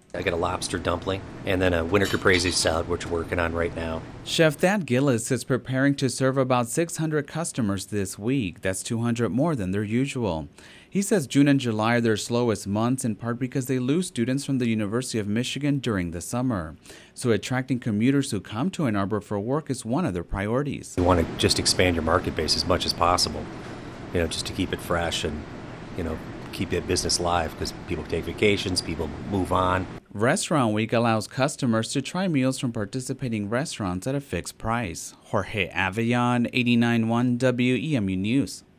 I got a lobster dumpling and then a winter caprese salad, which we're working on right now. Chef Thad Gillis is preparing to serve about 600 customers this week. That's 200 more than their usual. He says June and July are their slowest months, in part because they lose students from the University of Michigan during the summer. So attracting commuters who come to Ann Arbor for work is one of their priorities. You want to just expand your market base as much as possible, just to keep it fresh and, keep that business live because people take vacations, people move on. Restaurant Week allows customers to try meals from participating restaurants at a fixed price. Jorge Avellon, 89.1 WEMU News.